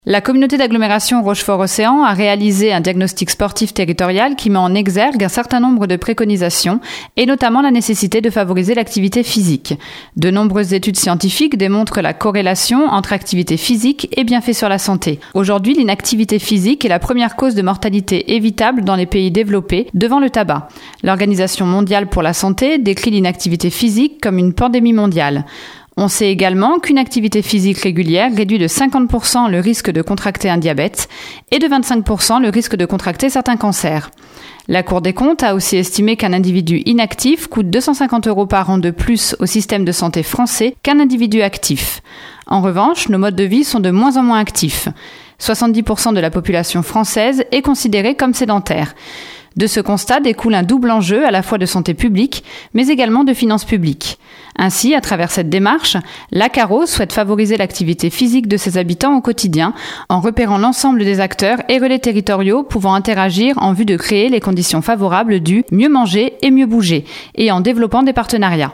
La communauté d'agglomération Rochefort-Océan a réalisé un diagnostic sportif territorial qui met en exergue un certain nombre de préconisations et notamment la nécessité de favoriser l'activité physique. De nombreuses études scientifiques démontrent la corrélation entre activité physique et bienfaits sur la santé. Aujourd'hui, l'inactivité physique est la première cause de mortalité évitable dans les pays développés devant le tabac. L'Organisation mondiale pour la santé décrit l'inactivité physique comme une pandémie mondiale. On sait également qu'une activité physique régulière réduit de 50% le risque de contracter un diabète et de 25% le risque de contracter certains cancers. La Cour des comptes a aussi estimé qu'un individu inactif coûte 250 € par an de plus au système de santé français qu'un individu actif. En revanche, nos modes de vie sont de moins en moins actifs. 70% de la population française est considérée comme sédentaire. De ce constat découle un double enjeu à la fois de santé publique, mais également de finances publiques. Ainsi, à travers cette démarche, l'ACARO souhaite favoriser l'activité physique de ses habitants au quotidien en repérant l'ensemble des acteurs et relais territoriaux pouvant interagir en vue de créer les conditions favorables du mieux manger et mieux bouger et en développant des partenariats.